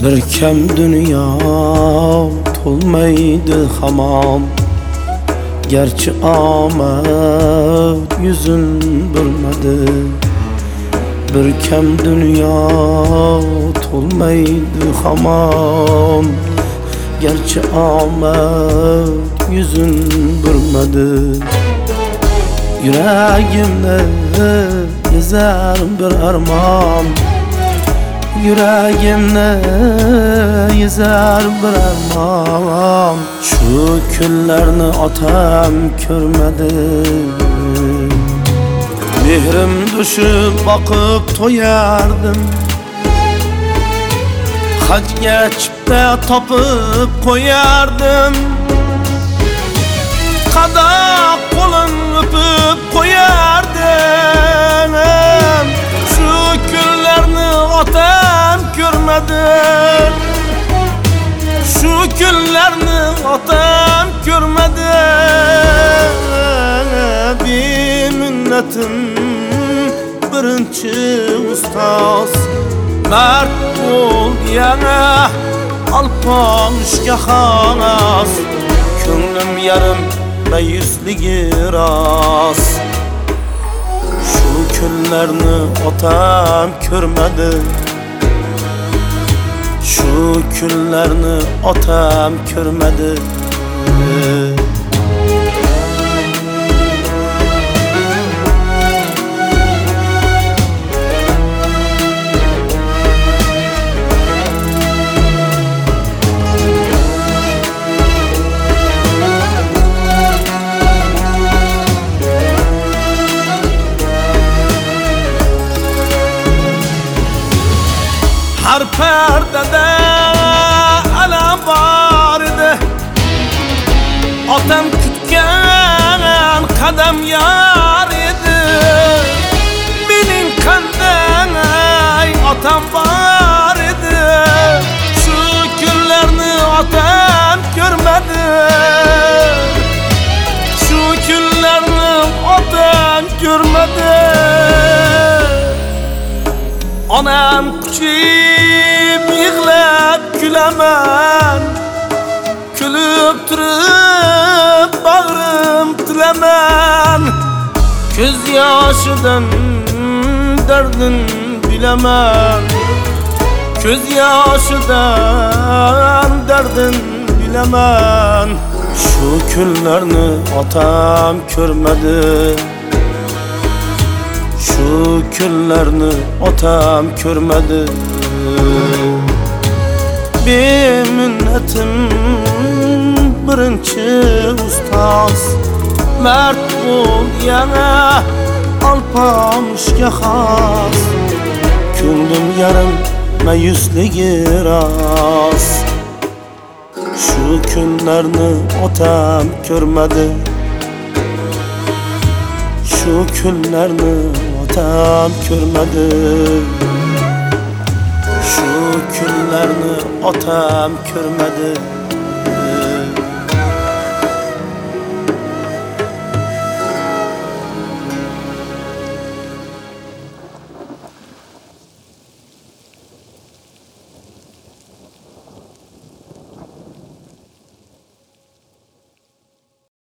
Bir kem dünya tolmaydı hamam. Gerçi amet yüzün bürmedi. Bir kem dünya tolmaydı hamam. Gerçi amet yüzün bürmedi. Yüreğimde gezer bir armağan. Yüreğimde gezer bir armağan. Şu günlerini atam görmedi. Mehrim düşüp bakıp toyardım. Hac geçip de tapıp koyardım. Kadak kolun öpüp koyardım. Şu günlerini atam görmedi. Şu günlerini atam görmedi. Bir minnetim birinci ustaz. Mert ol yana alpamışka xanas. Könlüm yarım ve yüzlüğü ras. Şu günlerini atam görmedi. Şu günlerini atam görmedi. Her perdede alam var idi. Atam kütken kadem yar idi. Benim kandem atam var idi. Şu günlerini atam görmedi. Şu günlerini atam görmedi. Anam küçüp yığlap gülemen. Külüp durup bağrım dilemen. Göz yaşıdan derdin bilemen. Göz yaşıdan derdin bilemen. Şu günlerini atam görmedi. Şu günlerini atam görmedi. Bir minnetim birinci ustaz. Mert ol yana alpamışka xas. Könlüm yarım ve yüzlüğü ras. Şu günlerini atam görmedi. Şu günlerini atam görmedi. Şu günlerini atam görmedi.